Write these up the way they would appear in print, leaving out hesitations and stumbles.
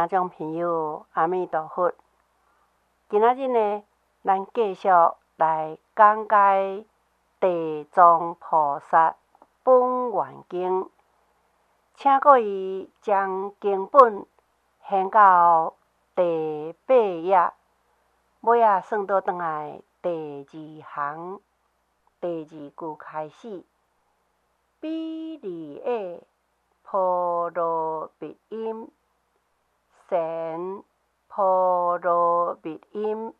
听众朋友，阿弥陀佛。今仔日呢，咱继续来讲解地藏菩萨本愿经，请各位将经本掀到第8页，尾仔算倒转来第2行，第2句开始。比利耶婆罗蜜音，善婆罗蜜音。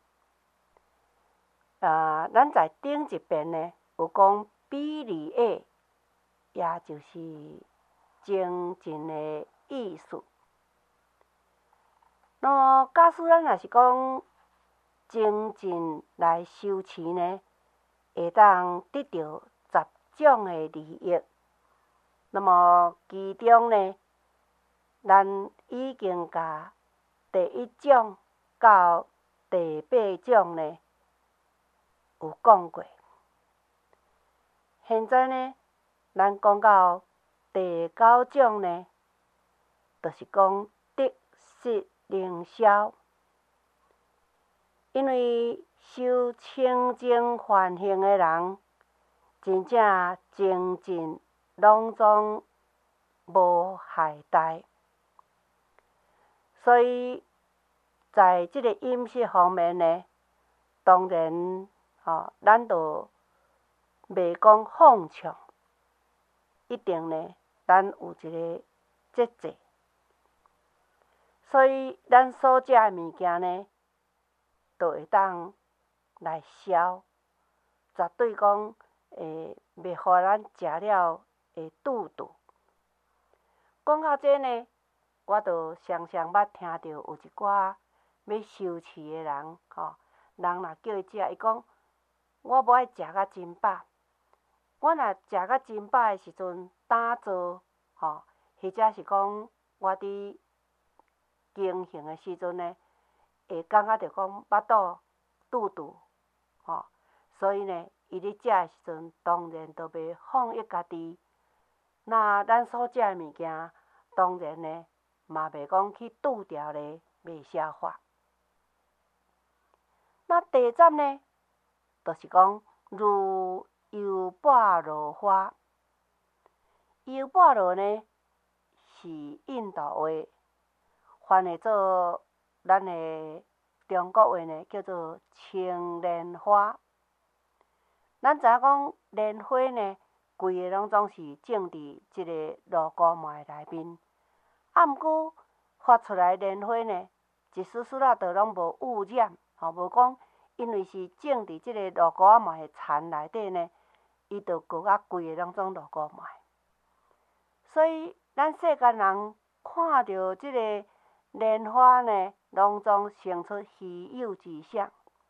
咱在顶一遍呢，有讲比利耶，也就是精进的意思。那么，假使咱若是讲精进来修持呢，会当得到10种的利益。那么其中呢，咱已经甲第1种到第8种呢有讲过。现在呢，咱讲到第9种呢，就是讲得失灵消。因为修清净梵行的人，真正精进拢总无懈怠，所以在这个饮食方面呢，当然咱就袂讲放纵，一定呢，咱有一个节制。所以咱所食的物件呢，就会当来消，绝对讲袂互咱食了会肚肚。讲到这呢，我就常常捌听到有一寡要修持的人，人若叫伊食，伊讲我无爱食甲真饱。我若食甲真饱的时阵，打坐，或者是讲我伫经行的时阵呢，会感觉着讲腹肚、肚肚，所以呢，伊咧食的时阵，当然就袂放逸家己。那咱所食的物件，当然呢，嘛袂讲去拄着咧，袂消化。那第10呢，就是讲如优波罗花。优波罗呢，是印度话，翻译做咱的中国话呢，叫做青莲花。咱知影讲莲花呢，规个拢总是种伫即个罗姑麦内面。毋过发出来莲花呢，一丝丝仔都拢无污染，无讲因为是种伫即个罗姑麦的田内底呢，伊就过啊规个拢总罗姑麦。所以咱世间人看到即个莲花呢，拢总生出稀有之相。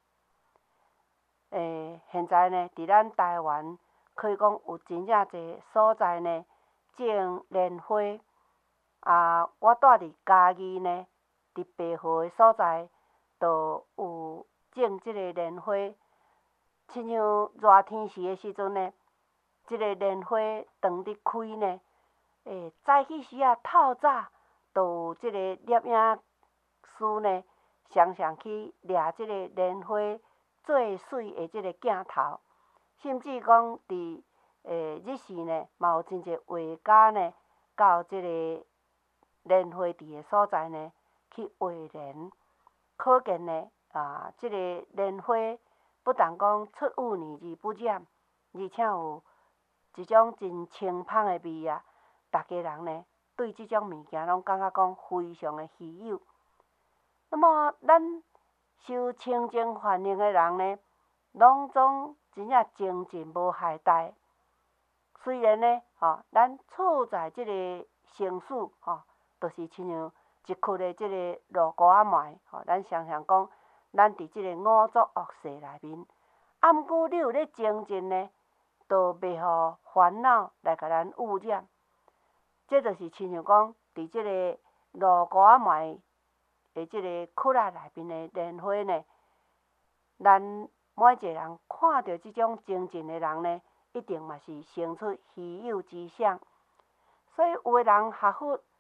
现在呢，伫咱台湾可以讲有真正侪所在呢种莲花。我住伫嘉义呢，伫白河的所在，就有种即个莲花。亲像热天时的时阵呢，即个莲花当伫开呢，早起时啊透早，就有即个摄影师呢，常常去掠即个莲花最水的即个镜头，甚至讲伫日时呢，嘛有真侪画家呢，到即个莲花池的所在呢，去画莲。可见呢，即个莲花不但讲出污泥而不染，而且有一种真清芳的味啊！大家人呢，对即种物件拢感觉讲非常的稀有。那么咱修清净梵行的人呢，拢总真正精进无懈怠。虽然呢，咱处在即个城市，就是亲像一窟的即个罗锅仔糜，咱常常讲，咱伫即个五浊恶世内面。毋过你有咧精进呢，就袂互烦恼来甲咱污染。这就是亲像讲，伫即个罗锅仔糜的即个窟仔内面的莲花呢，咱每一个人看到即种精进的人呢，一定嘛是生出稀有之相。所以有的人学佛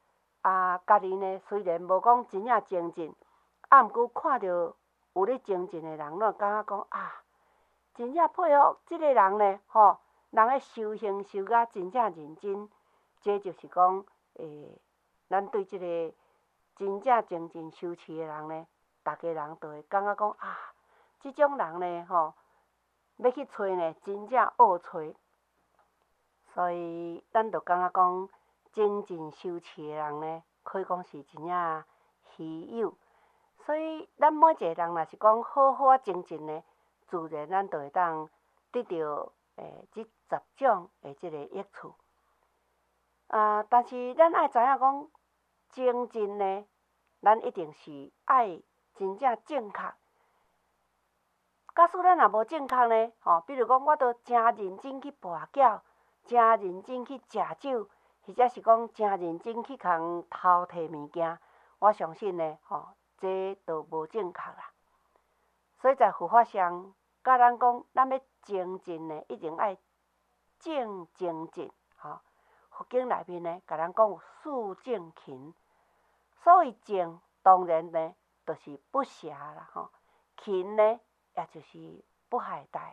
家己呢虽然无讲真正精进，毋过看到有咧精进的人，咱感觉讲真正佩服即个人呢，人咧修行修甲真正认真，这就是讲咱对即个真正精进修持的人呢，大家人都会感觉讲即种人呢，要去找呢，真正恶找。所以咱就感觉讲，精进修持的人呢，可以讲是真正稀有。所以咱每一个人若是讲好好精进呢，自然咱就会当得到即10种的即个益处。但是咱爱知影讲，精进呢，咱一定是爱真正正确。假使咱若无正确呢，比如讲，我都真认真去跋筊，真认真去食酒，或者是讲真认真去共偷摕物件，我相信呢，这都无正确啦。所以在佛法上，教咱讲，咱要精进呢，一定爱正精进。佛经内面呢，甲咱讲有四正勤。所谓正，当然呢，就是不邪啦。勤呢，也就是不懈怠。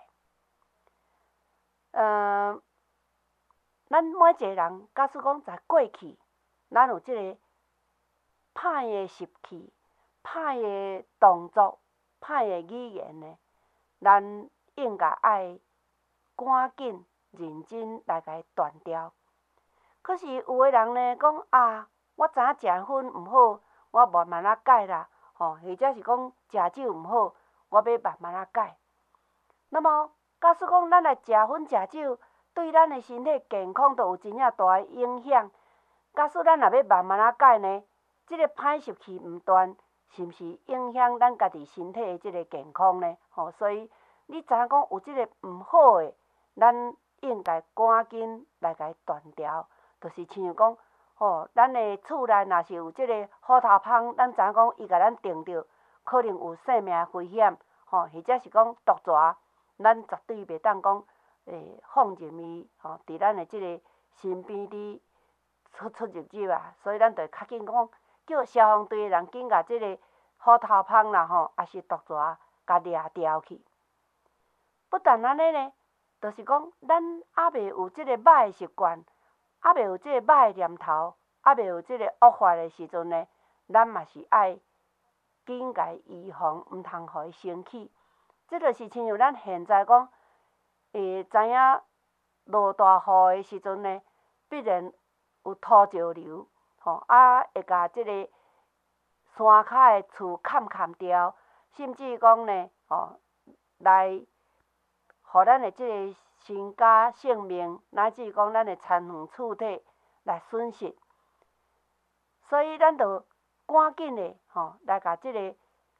咱每一个人，假使讲在过去，咱有即个歹的习气、歹的动作、歹的语言呢，咱应该爱赶紧认真来甲伊断掉。可是有的人呢，讲我知影食薰毋好，我慢慢仔改啦，或者是讲食酒毋好，我要慢慢仔改。那么，假使讲咱来食薰食酒，对咱的身体健康都有真正大的影响。假使咱若要慢慢仔改呢，即个歹习气毋断，是毋是影响咱家己身体的即个健康呢？所以你知影讲有即个毋好的，咱应该赶紧来甲伊断掉。就是亲像讲，咱的厝内若是有即个虎头蜂，咱知影讲伊甲咱叮着，可能有生命危险，或者是讲毒蛇，咱绝对袂当讲放任伊伫咱的即个身边伫出入入啊。所以咱着较紧讲，叫消防队的人紧甲即个虎头蜂啦，也是毒蛇，甲掠掉去。不但安尼呢，就是讲咱还袂有即个歹的习惯。还袂有即个歹的念头，还袂有即个恶法的时阵呢，咱嘛是爱紧甲伊预防，毋通互伊生起。即就是亲像咱现在讲，知影落大雨的时阵呢，必然有土石流，会甲即个山骹的厝砍掉，甚至讲呢，来互咱的即个身家性命，乃至讲咱的残垣厝体来损失，所以咱着赶紧的来甲即个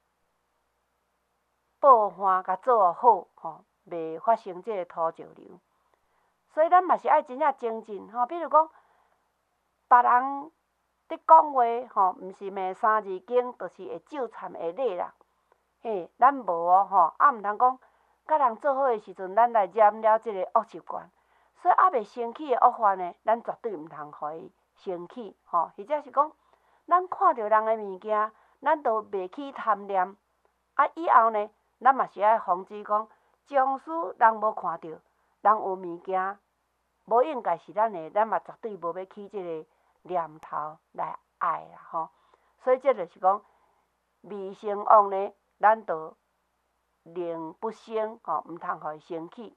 报旱甲做好，袂发生即个土石流。所以咱嘛是爱真正精进，比如讲别人伫讲话，毋是骂三字经，就是会咒忏会礼啦。咱无毋通讲。甲人做伙的时阵，咱来染了即个恶习惯，所以还袂生起的恶法呢，咱绝对毋通互伊生起，或者是讲，咱看到人的物件，咱都袂起贪念。以后呢，咱嘛是爱防止讲，将使人无看到，人有物件，无应该是咱的，咱嘛绝对无要起即个念头来爱啦，所以这就是讲，未成妄呢，咱就令不生，毋通互伊生起。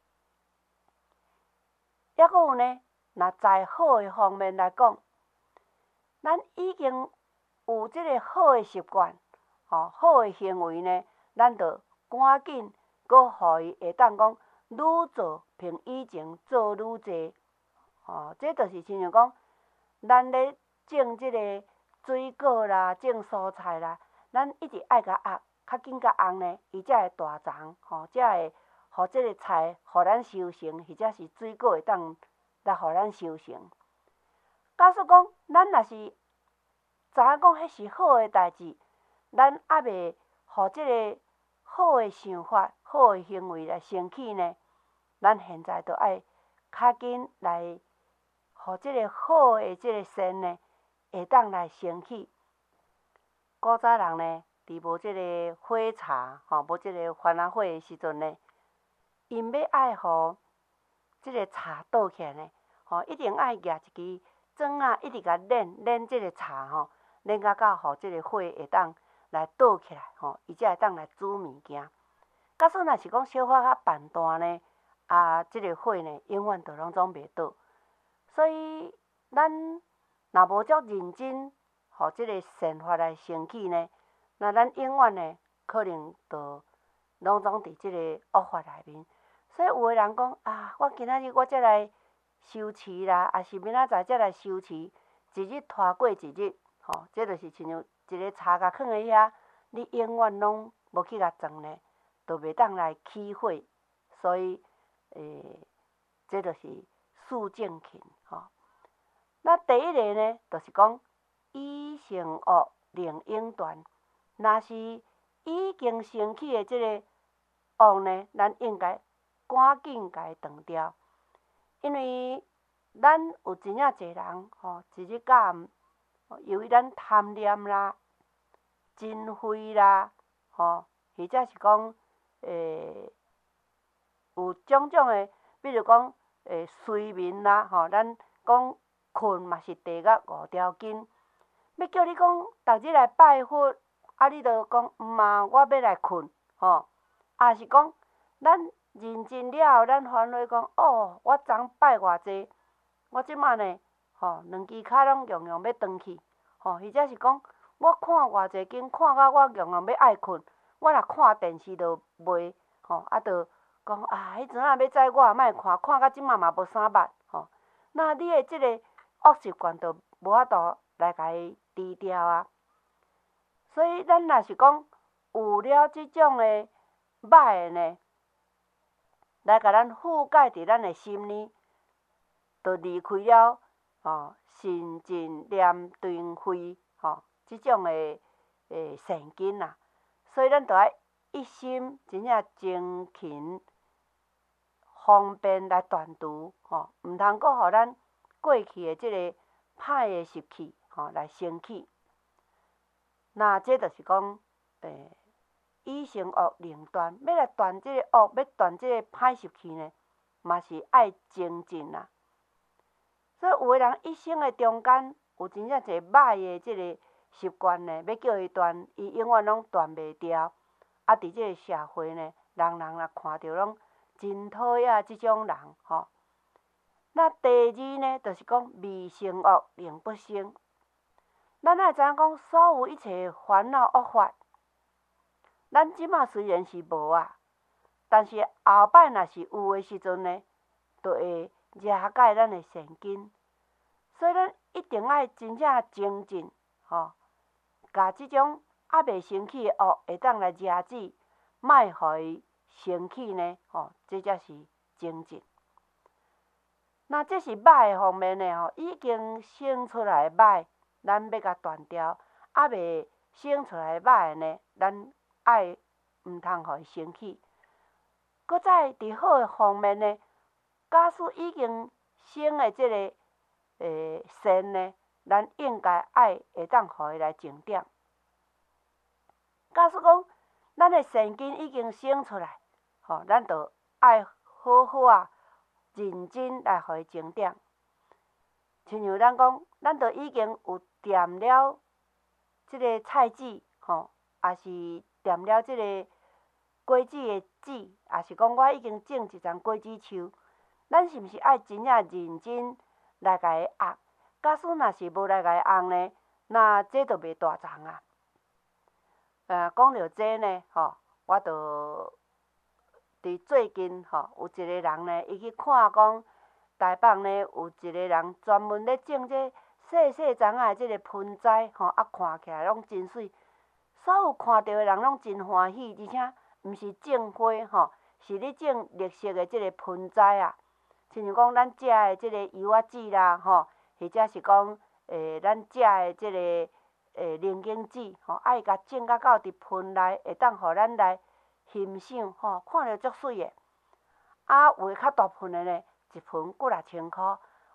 抑阁有呢，若在好的方面来讲，咱已经有即个好的习惯，好的行为呢，咱着赶紧阁互伊会当讲愈做比以前做愈济。这就是亲像讲，咱咧种即个水果啦，种蔬菜啦，咱一直爱甲压。较紧甲红呢，伊才会大长，才会互即个菜互咱收成，或者是水果会当来互咱收成。假使讲咱若是知影讲迄是好的代志，咱还袂互即个好的想法、好的行为来生起呢，咱现在着爱较紧来互即个好的即个善呢， 会当来升起。古早人呢，伫无即个火柴无即个番仔火的时阵呢，因要爱互即个柴倒起来呢，一定爱举一支钻仔，一直甲捻即个柴捻到互即个火会当来倒起来伊才会当来煮物件。假使若是讲小火较办大呢，即个火呢，永远都拢总袂倒。所以咱若无足认真，互即个善法来升起呢，那咱永远呢，可能就拢总伫即个恶法内面。所以有个人讲我今仔日我才来修持啦，也是明仔载才来修持，一日拖过一日，这就是亲像一个柴甲囥伫遐，你永远拢无去甲装呢，就袂当来起火。所以这就是四正勤那第一个呢，就是讲以成恶令应断。若是已经升起的即个恶呢，咱应该赶紧甲伊断掉。因为咱有真正侪人一日到暗，由于咱贪念啦、嗔恚啦，或者是讲有种种的，比如讲睡眠啦，咱讲困嘛是第5条筋。要叫你讲逐日来拜佛，你就讲我要来困也是讲咱认真了后，咱反悔讲我昨拜偌济，我即马呢2支骹拢样样要断去或者是讲我看偌济经，看到我样样要爱困，我若看电视就袂就讲迄阵仔要知我也莫看，看到即马嘛无啥捌那你的即个恶习惯就无法度来甲伊除掉啊。所以咱若是讲有了即种的歹的呢，来甲咱覆盖伫咱的心里，就离开了心静念顿慧即种的善根啊。所以咱着爱一心真正精勤方便来断除毋通阁互咱过去的即个歹的习气来升起。那这就是讲以成恶令断，要来断即个恶，要断即个歹习气呢，嘛是爱精进啦。所以有个人一生的中间有真正侪歹的即个习惯呢，要叫伊断，伊永远拢断袂掉。伫即个社会呢，人人也看到拢真讨厌即种人那第2呢，就是讲未成恶令不生。咱爱知影讲，所有一切烦恼恶法，咱即马虽然是无但是后摆若是有的时阵呢，就会惹解咱的善根。所以咱一定爱真正精进甲即种未升起的恶会当来惹止，莫互伊升起呢这才是精进。那这是歹的方面呢已经生出来的歹，咱要甲断掉；未生出来的歹呢，咱爱毋通互伊升起。搁再伫好的方面呢，假使已经生的即个善呢，咱应该爱会当互伊来静点。假使讲咱的善根已经生出来，咱就爱好好认真来互伊静点。亲像咱讲，咱就已经有掂了即个菜籽也是掂了即个果子的籽，也是讲我已经种一丛果子树，咱是毋是爱真正认真来甲伊压？假使若是无来甲伊压呢，那这就袂大丛啊。讲到这呢我就伫最近有一个人呢，伊去看讲台北呢有一个人专门咧种这细细丛仔的即个盆栽看起来拢真水，所有看到的人拢真欢喜，而且毋是种花是咧种绿色的即个盆栽啊。亲像讲咱食的即个油仔籽啦或者是讲咱食的即个灵根籽爱甲种到伫盆内，会当互咱来欣赏看着足水的。有诶较大盆的呢，一盆几6000箍；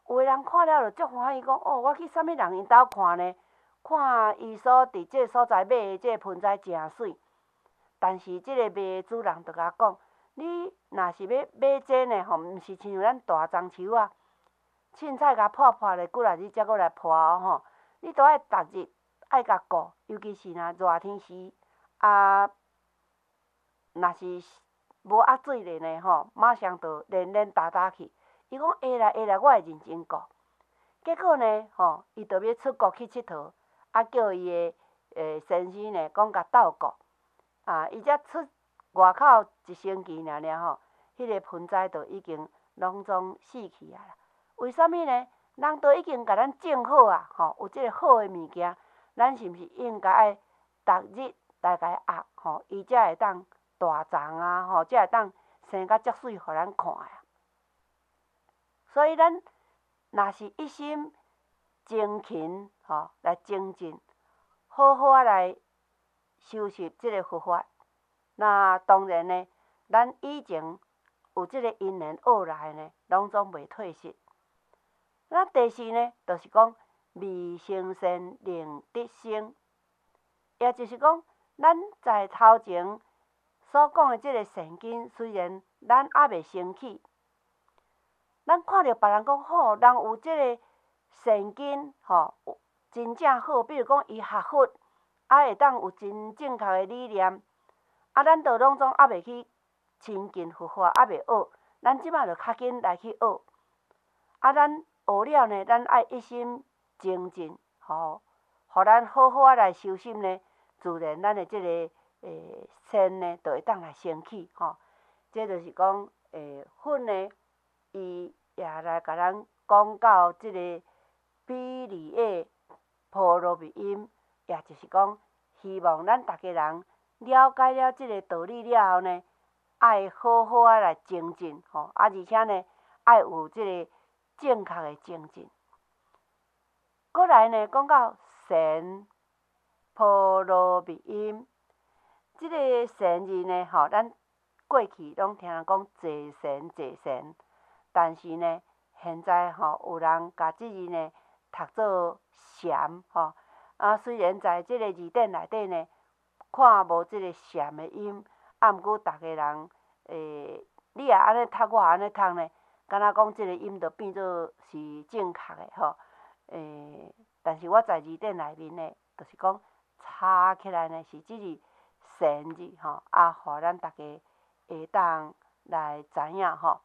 有个人看了就足欢喜，讲哦，我去啥物人因兜看呢？看伊所伫即个所在买的即个盆栽诚水。但是即个卖的主人就甲讲，你若是要买这呢，吼，毋是亲像咱大樟树啊，凊彩甲破破咧，几日才过来破哦，吼。你都爱逐日爱甲顾，尤其是若热天时啊，若是无压水咧呢，吼，马上就连打去。伊讲会啦，我会认真顾。结果呢，吼，伊就要出国去佚佗，啊，叫伊的先生呢，讲甲斗顾。啊，伊才出外口1星期尔，吼，迄个盆栽就已经拢总死去啊啦。为什物呢？人都已经甲咱种好啊，吼，有即个好的物件，咱是毋是应该爱逐日来甲伊压，吼，伊才会当大丛啊，吼，才会当生甲足水，互咱看啊。所以咱若是一心精勤，吼，来精进，好好啊来修习即个佛法，那当然呢，咱以前有即个因缘学来呢，拢总袂褪失。那第四呢，就是讲未成善，令得生，也就是讲，咱在头前所讲的即个善根，虽然咱还未升起，咱看到别人讲好，人有即个善根，吼，真正好，比如讲伊学佛，啊会当有真正确的理念，啊，咱就拢总还未去亲近佛法，还未学，咱即摆就较紧来去学，啊，咱学了呢，咱爱一心精进，吼，互咱好好啊来修心呢，自然咱的即个善呢，就会当来升起，吼。这就是讲，佛呢，伊也来甲咱讲到即个比利的波罗蜜音，也就是讲，希望咱逐家人了解了即个道理了后呢，爱好好啊来精进，吼，啊，而且呢，爱有即个正确的精进。过来呢，讲到善波罗蜜音，即个善字呢，吼，咱过去拢听人讲坐善，但是呢，现在吼有人甲即字呢读做禅，吼，啊，虽然在即个字典内底呢，看无即个禅的音，啊，毋过逐家人，你也安尼读，我也安尼读呢，敢若讲即个音就变做是正确的，吼，但是我在字典内面呢，就是讲查起来呢是即字善字，吼，啊，互咱逐家会当来知影，吼。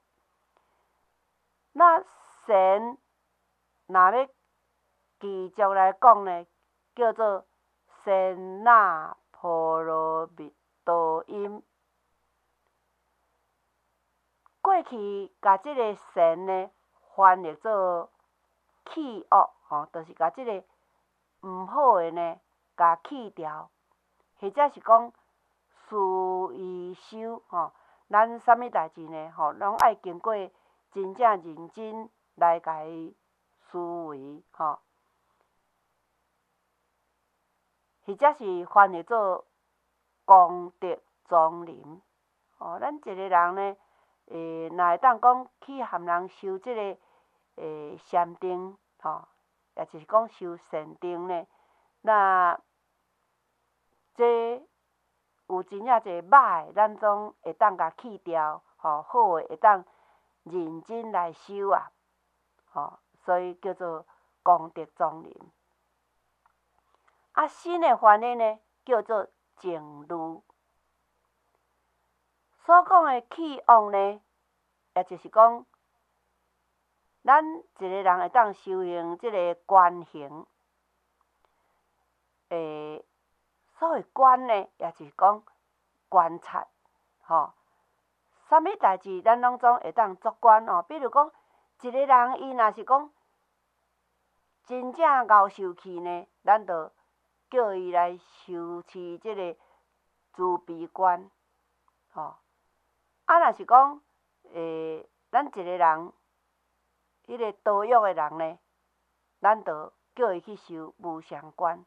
那善若要继续来讲呢，叫做善那波罗蜜多音。过去甲即个善呢翻译做去恶，吼，就是甲即个毋好的呢，甲去掉，或者是讲事宜修，吼，咱啥物代志呢，吼，拢爱经过真正认真来甲伊思维，吼，或者是翻译做功德庄严，吼，咱一个人呢，若会当讲去含人修即个禅定，吼，也就是讲修善定呢，那这有真正侪歹的，咱总会当甲去掉，吼，好的会当认真来修啊，吼，所以叫做功德庄严。啊，新的翻译呢，叫做净路。所讲的去往呢，也就是讲，咱一个人会当修行即个观行，所谓观呢，也就是讲观察，吼，啥物代志咱拢总会当作观哦。比如讲，一个人伊若是讲真正熬受气呢，咱就叫伊来修持即个慈悲观，吼。啊，若是讲，咱一个人，迄个堕欲的人呢，咱就叫伊去修无常观。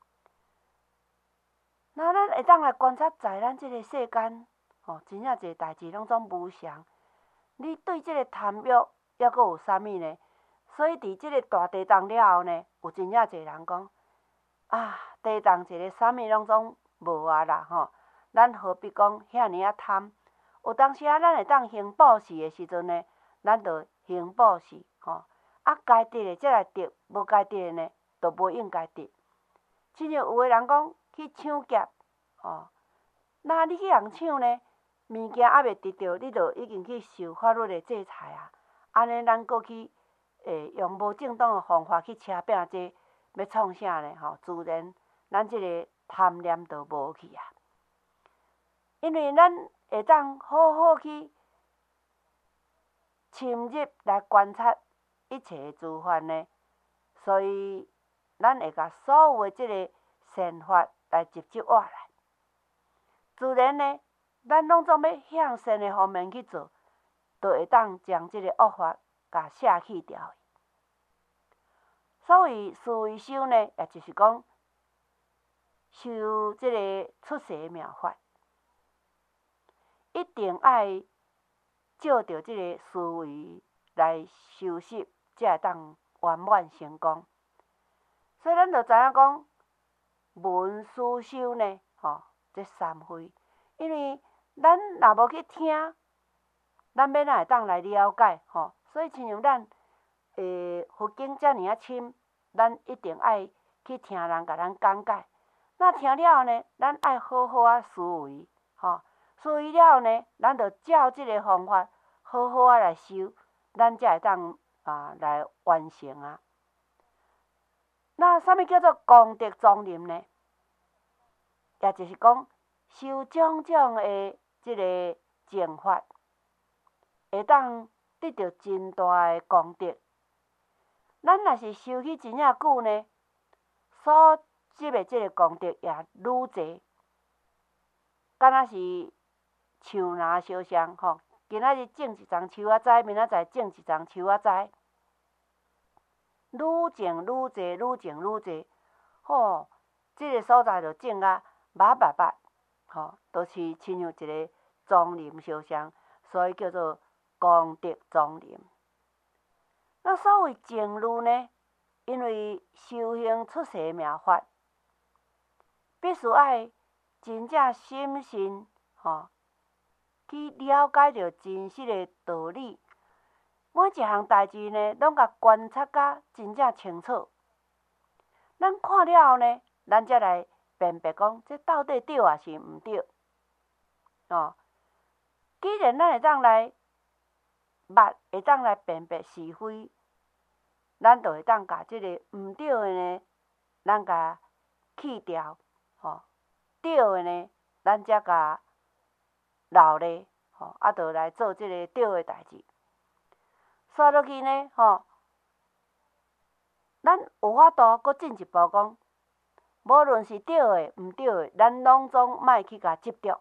那咱会当来观察，在咱即个世间，吼，真正一个代志拢总无常。你对即个贪欲，抑阁有啥物呢？ 所以伫即个大地震了后呢，有真正侪人讲啊，地震一个啥物拢总无啊啦吼，咱何必讲遐尔啊贪？有当时啊，咱会当行布施的时阵呢，咱就行布施吼。啊，该得的才来得，无该得的呢，就无应该得。亲像有个人讲去抢劫，哦，那你去人抢呢，物件还未得到，你就已经去受法律的制裁啊。安尼咱搁去用无正当的方法去车拼这，要创啥呢？吼，自然咱即个贪念就无去啊。因为咱会当好好去深入来观察一切诸法呢，所以咱会甲所有的即个善法来集集活来，自然呢，咱拢总要向善的方面去做，就会当将即个恶法甲舍去掉。所谓思维修呢，也就是讲修即个出世妙法，一定爱照着即个思维来修习，才会当圆满成功。所以咱就知影讲，闻思修呢，吼，这三非。因为咱若无去听，咱要哪会当来了解吼？所以亲像咱佛经遮尔啊深，咱一定爱去听人甲咱讲解。那听了后呢，咱爱好好啊思维，吼。思维了后呢，咱就照即个方法好好啊来修，咱才会当来完成啊。那啥物叫做功德庄严呢？也就是讲修种种的即个正法，会当得到真大的功德。咱若是修去真正久呢，所积的即个功德也愈侪。敢若是树林烧香吼，今仔日种一丛树仔栽，明仔载种一丛树仔栽，愈种愈侪，愈种愈侪，吼，即个所在就种啊密密密，吼，都是亲像一个庄严烧香，所以叫做功德庄严。那所谓正路呢？因为修行出世妙法，必须爱真正深信吼，去了解着真实的道理。每一项代志呢，拢甲观察甲真正清楚。咱看了后呢，咱才来辨别讲，这到底对还是毋对？哦，既然咱会当来会当来辨别是非，咱就会当甲即个毋对的呢，咱甲去掉，吼，对的呢，咱才甲留咧，吼，就来做即个对的代志。刷落去呢，吼，咱有法度搁进一步讲，无论是对的、毋对的，咱拢总莫去甲执着。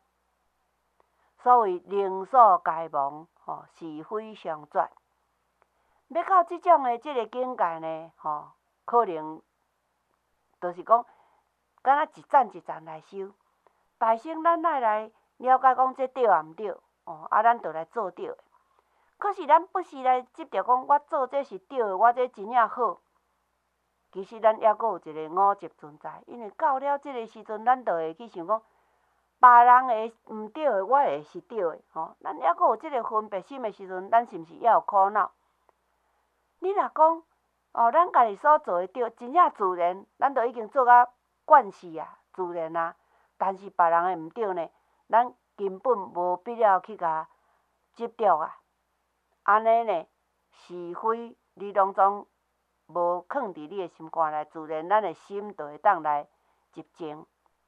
所谓能所皆忘，吼，是非相转。要到即种的即个境界呢，吼，可能就是讲，敢若一站一站来修。大圣咱爱来了解讲这对啊毋对，咱就来做对的。可是咱不是来执着讲，我做这是对的，我这真正好。其实咱还阁有一个五执存在，因为到了即个时阵，咱就会去想讲，别人会毋对的，我会是对的，吼。咱还阁有即个分别心的时阵，咱是毋是还有苦恼？你若讲，咱家己所做的对，真正自然，咱就已经做甲惯势啊，自然啊。但是别人的毋对呢，咱根本无必要去甲执着啊。安尼呢，是非你拢总无藏伫你的心肝内，自然咱的心就会当来集中。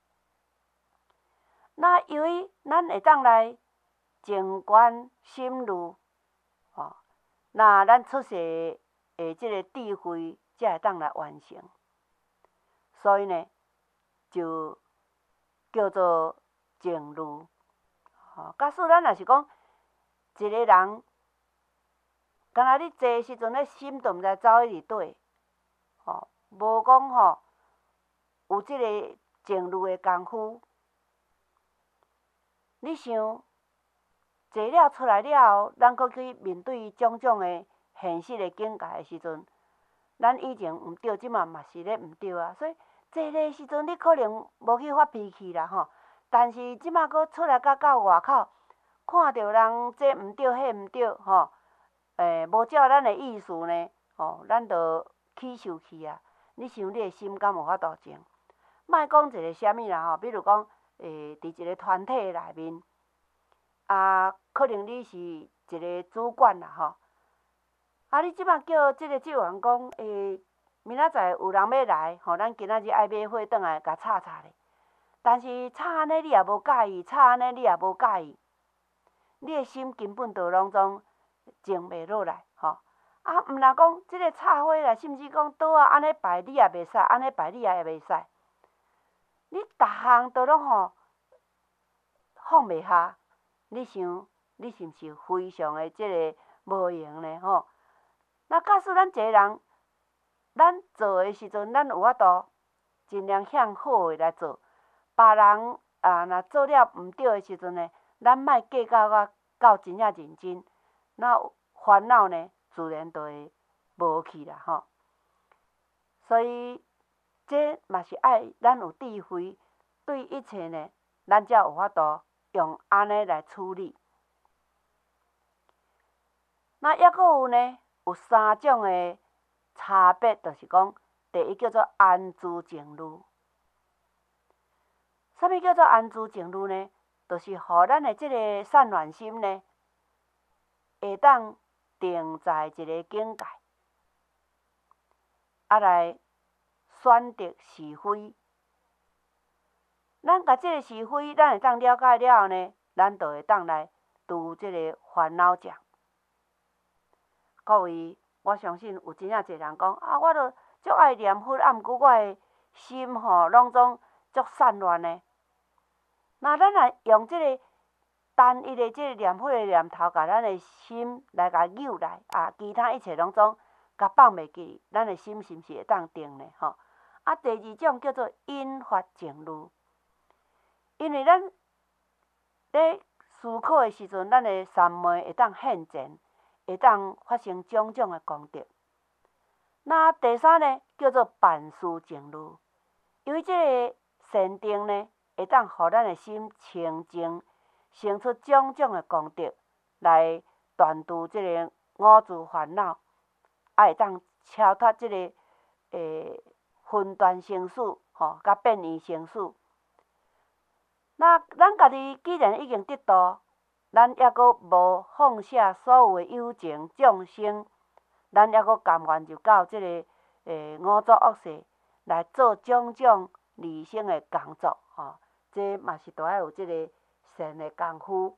那由于咱会当来静观心路，那咱出世的即个智慧才会当来完成。所以呢，就叫做静路。假使咱若是讲一个人，敢若你坐时阵，咧心都毋知走去伫倒，无讲有即个静路的功夫。你想坐了出来了后，咱搁去面对种种的现实的境界的时阵，咱以前毋对，即马嘛是咧毋对啊。所以坐个时阵，你可能无去发脾气啦吼，但是即马佫出来到外口，看到人这毋对，迄毋对吼，无照咱的意思呢，吼，咱就起受气啊。你想你的心敢有法度静？莫讲一个啥物啦吼，比如讲，伫一个团体内面，可能你是一个主管啦吼，你即马叫即个职员讲，明仔载有人要来，吼，咱今仔日爱买火转来甲炒咧。但是炒安尼你也无介意，炒安尼你也无介意，你的心根本就拢总静袂落来吼。毋若讲即个炒火啦，甚至讲桌安尼摆你也袂使，安尼摆你也袂使。你逐项都拢放袂下，你想你是毋是非常的即个无用呢吼？那假使咱一个人，咱做的时阵，咱有法度尽量向好的来做。别人若做了毋对的时阵呢，咱莫计较到真正认真，那烦恼呢自然就会无去啦吼。所以这嘛是爱咱有智慧，对一切呢，咱才有法度用安尼来处理。那抑阁有呢，有3种的差别，就是讲，第一叫做安住静虑。啥物叫做安住静虑呢？就是互咱的即个散乱心呢，会当定在一个境界，来选择是非。咱甲即个是非，咱会当了解了后呢，咱就会当来除即个烦恼障。各位，我相信有真正侪人讲我著足爱念佛，毋过我的心吼拢总足散乱的。那咱若用即个单一的即个念佛的念头，甲咱的心来甲扭来，其他一切拢总甲放袂记，咱的心是毋是会当定呢？吼。第二种叫做因法静虑，因为咱咧思考的时阵，咱的三昧会当现前，会当发生种种的功德。那第三呢，叫做办事静虑，因为即个禅定呢，会当互咱的心清净，生出种种的功德，来断除即个五浊烦恼，会当超脱即个分段生死，吼，甲变异生死。那咱家己既然已经得道，咱抑阁无放下所有的有情众生，咱抑阁甘愿就到即个五浊恶世来做种种利生的工作，吼，这嘛是都爱有即个善的功夫。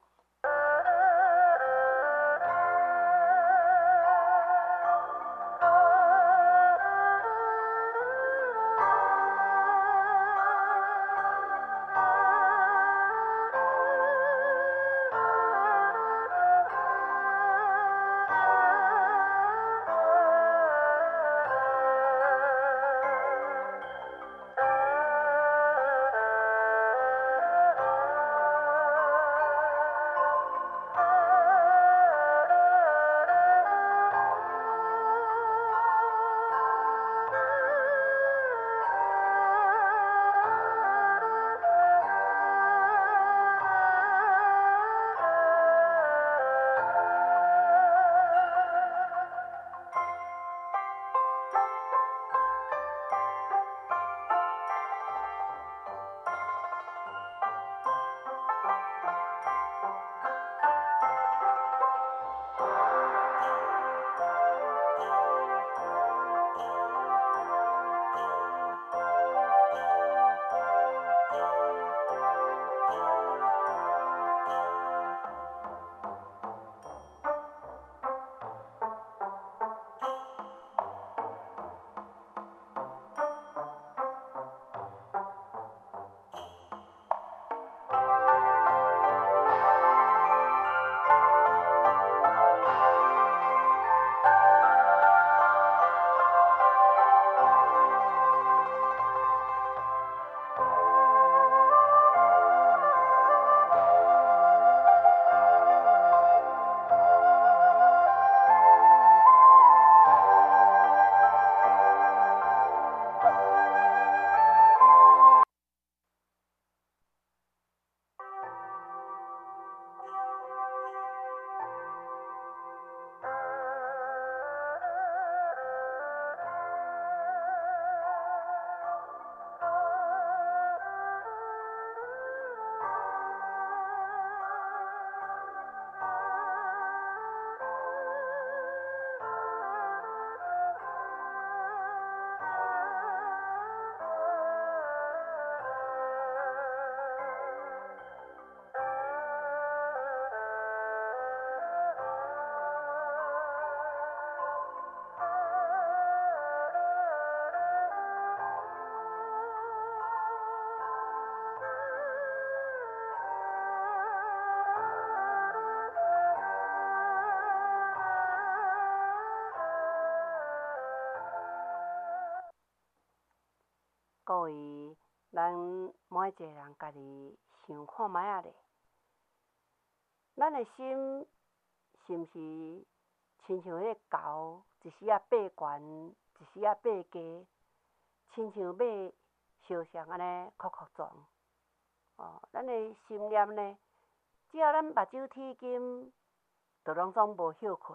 为咱每一个人家己想看卖仔咧，咱的心是毋是亲像迄个猴，一时啊爬悬，一时啊爬低，亲像马相像安尼哭哭撞。咱的心念呢，只要咱目睭铁金，就拢总无休困。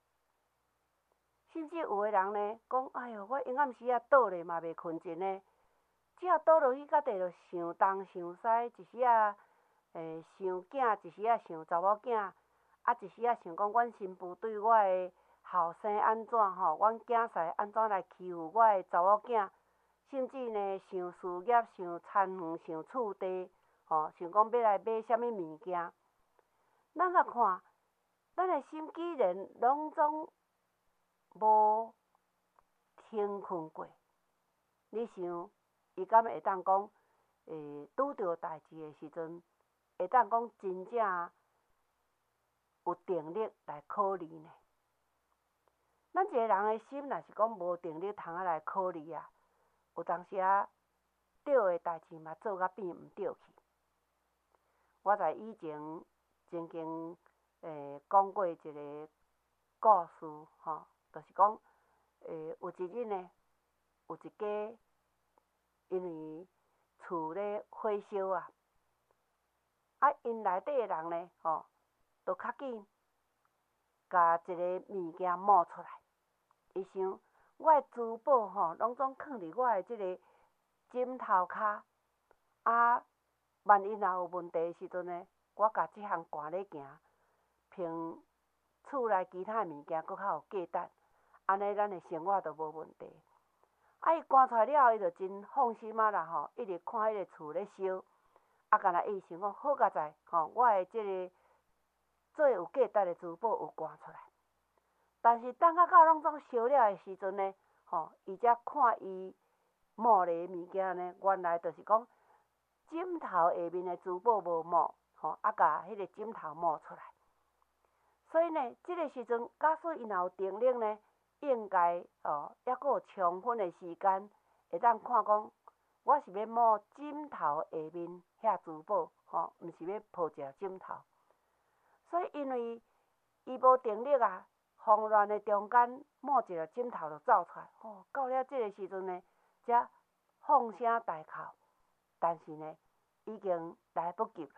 甚至有个人呢，讲哎哟，我阴暗时啊倒咧嘛袂困真呢。只要倒落去到底，就想东想西，一时啊想囝，一时啊想查某囝，啊一时啊想讲阮新妇对我的后生安怎吼，阮囝婿安怎来欺负我的查某囝，甚至呢想事业、想田园、想厝地，想讲要来买啥物物件。咱甲看，咱的心既然拢总无停困过，你想，伊敢会当讲，拄着代志的时阵，会当讲真正有定力来考虑呢？咱一个人的心，若是讲无定力通来考虑啊，有当时啊，对的代志嘛做甲变毋对去。我在以前曾经讲过一个故事，就是讲，有一日呢，有一家因为厝咧火烧啊，因内底的人呢，就较紧，甲一个物件摸出来。伊想，我的珠宝拢总藏伫我的即个枕头骹，万一若有问题的时阵呢，我甲即项赶咧行，凭厝内其他物件搁较有价值，安尼咱的生活就无问题。伊赶出来了后，伊就真放心啊啦一直看迄个厝咧烧，干那伊想讲好佳在，我的即个最有价值的珠宝有赶出来。但是等到拢总烧了的时阵呢，伊才看伊摸咧物件呢，原来就是讲枕头下面的珠宝无摸，甲迄个枕头摸出来。所以呢，即个时阵，假使伊若有定力呢，应该还阁有充分的时间，会当看讲，我是要摸枕头下面遐珠宝，毋是要抱一个枕头。所以因为伊无定力啊，慌乱的中间摸一个枕头就走出来，到了即个时阵呢，才放声大哭，但是呢，已经来不及了。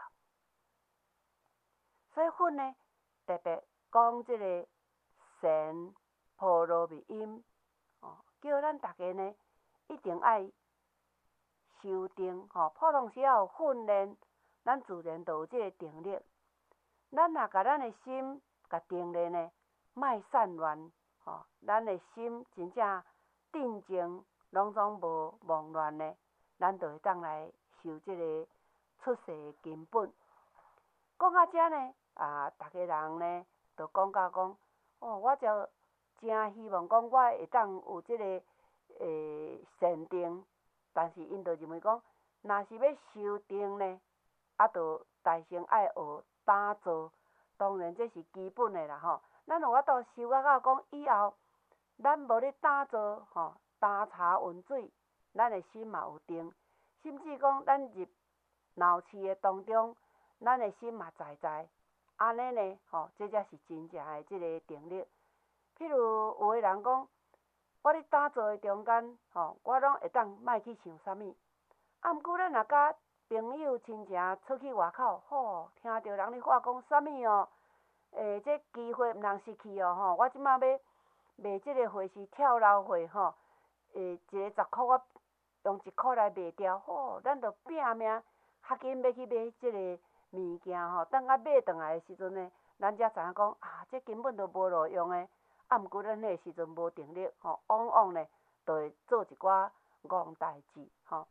所以阮呢，特别讲即个善抱路密因，叫咱大家呢一定爱修定，普通时啊有训练，咱自然就有即个定力。咱若甲咱的心甲定咧呢，莫散乱，咱的心真正定静，拢总无妄乱呢，咱就会当来修即个出世的根本。讲到遮呢，逐个人呢，就讲到讲，我就真希望讲我会当有即个善定，但是因就认为讲，若是要修定呢，就大先爱学打坐，当然这是基本的啦咱有法度修到讲以后，咱无咧打坐打茶温水，咱的心嘛有定，甚至讲咱入闹市的当中，咱的心嘛在，安尼呢这才是真正的即个定力。譬如有个人讲，我咧打坐的中间，我拢会当莫去想啥物。毋过咱若甲朋友亲情出去外口，听到人咧话讲啥物这机会毋通失去我即摆要卖即个花是跳楼花一个10箍我用1箍来卖掉，咱就拼命较紧要去买即个物件等甲买转来的时阵呢，咱才知影讲这根本就无路用的。毋过咱迄个时阵无定力，往往呢，就会做一寡戆代志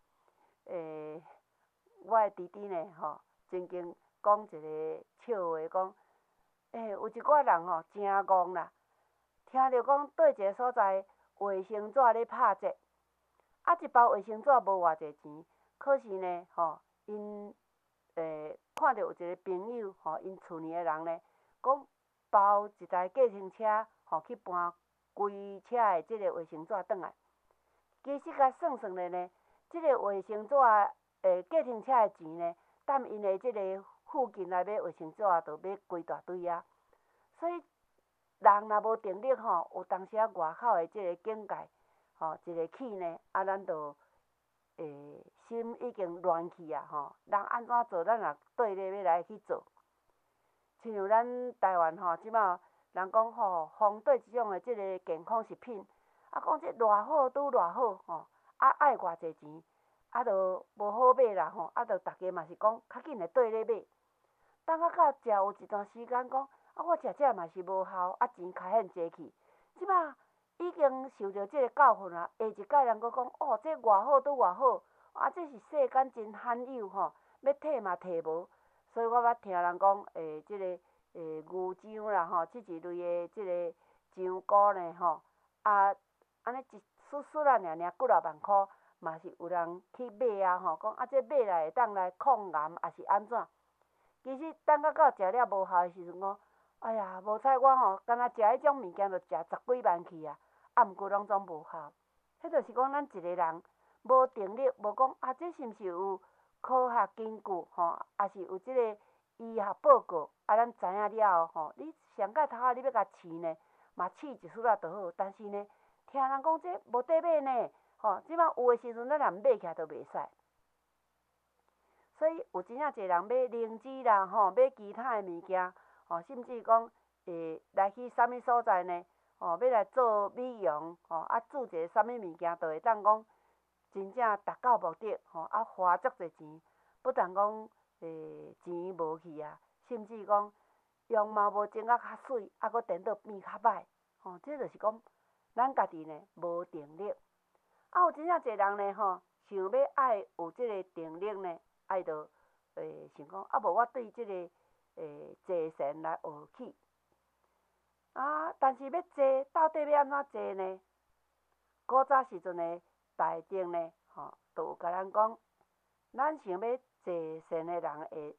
我的弟弟呢曾经讲一个笑话，讲有一寡人真戆啦，听着讲对一个所在卫生纸咧拍折，一包卫生纸无偌济钱，可是呢因看到有一个朋友因厝里的人呢，讲包一台计程车去搬规车的即个卫生纸转来，其实甲算算咧呢， 即个卫生纸计程车的钱呢，踮因的即个附近来买卫生纸，就买规大堆啊。所以人若无定力吼，有当时啊外口的即个境界，一个起呢，咱就心已经乱去啊人安怎做，咱也对咧要来去做。亲像咱台湾即马人讲反对即种的即个健康食品，讲这偌好拄偌好爱偌济钱，就无好买啦就逐家嘛是讲较紧的对咧买。等到食有一段时间讲，我食这嘛是无效，钱开现济去。即马已经受着即个教训啊，下一届人佫讲这偌好拄偌好，这是世间真罕有要摕嘛摕无。所以我捌听人讲，即个牛樟啦即一类的即个樟菇呢安尼一丝丝啊，尔几若万箍，嘛是有人去买啊讲这买来会当来抗癌，也是安怎？其实等到食了无效的时阵讲，哎呀，无采我敢若食迄种物件，就食十几万去啊，毋过拢总无效。迄就是讲，咱一个人无定力，无讲这是毋是有科学根据也是有即个医学报告咱知影了后你上届头仔你要甲试呢，嘛试一丝仔就好。但是呢，听人讲这无得买呢，即摆有诶时阵咱若毋买起来就袂使。所以有真正侪人买灵芝啦，买其他诶物件，甚至讲来去啥物所在呢？要来做美容，做一个啥物物件，就会当讲真正达到目的，花足侪钱，不但讲钱无去啊，甚至讲容貌无整甲较水，佫颠倒变较歹，这就是讲咱家己呢无定力。有真正侪人呢想要爱有即个定力呢。爱着想讲无我对即个坐禅来学起但是要坐到底要安怎坐呢？古早时阵的大定呢就有甲咱讲，咱想要坐禅的人会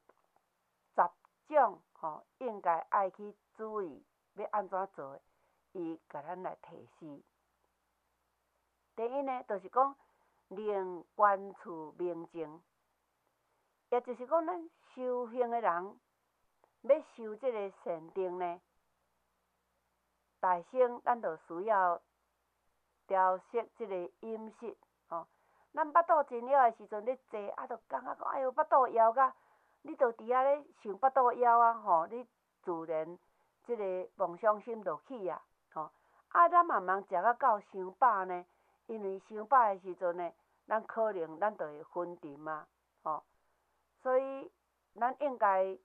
10种应该爱去注意要安怎做，伊甲咱来提示。第一呢，就是讲令观处明净。也就是讲，咱修行的人要修这个禅定呢，大先咱就需要调息这个饮食咱腹肚真了的时阵，你坐就感觉讲，哎哟，腹肚枵甲，你就伫遐咧想腹肚枵你自然这个妄想心就起啊咱慢慢食到伤饱呢，因为伤饱的时阵呢，咱可能咱就会昏沉啊所以，咱应该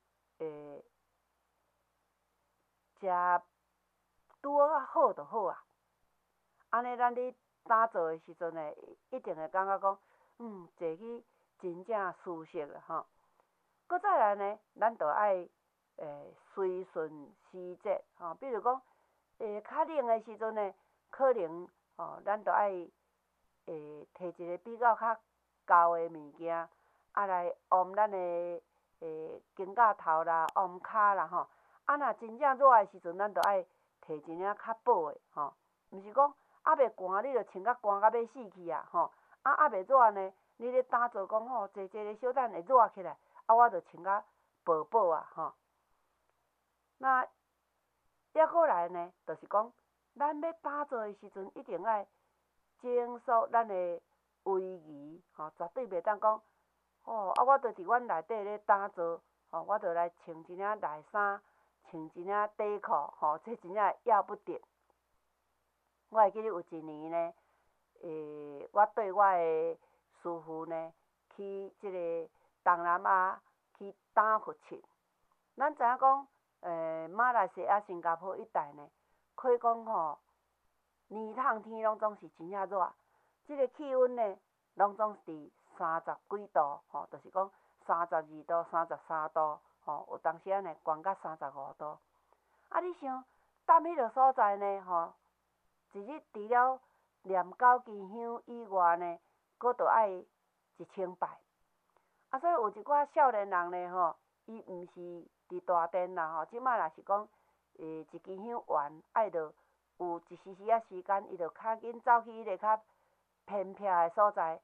食拄好就好啊。安尼，咱咧打坐的时阵呢，一定会感觉讲，坐去真正舒适啦搁再来呢，咱就爱随顺时节比如讲较冷的时阵呢，可能咱就爱摕一个比较较厚的物件。来往咱的肩胛头啦，往骹啦若真正热的时阵，咱就爱摕一领较薄的毋是讲未寒你就穿甲寒甲要死去啊未热呢，你咧打坐讲坐咧小等会热起来，我就穿甲薄薄啊那抑过来呢，就是讲咱要打坐的时阵，一定爱整肃咱的威仪绝对袂当讲。我著伫阮内底咧打坐，我著来穿一领内衫，穿一领短裤，这真正要不得。我会记得有一年呢，我对我的师父呢去即个东南亚去打佛七。咱知影讲，马来西亚、新加坡一带呢，可以讲年通天拢总是真正热，即个气温呢，拢总是伫30几度就是讲32度、33度有当时呢悬到35度。你想，踮迄落所在呢一日除了念9支香以外呢，佫着爱1000拜。所以有一寡少年人呢伊毋是伫大殿啦即摆若是讲一支香完，爱着有一时时仔时间，伊着较紧走去迄个较偏僻的所在。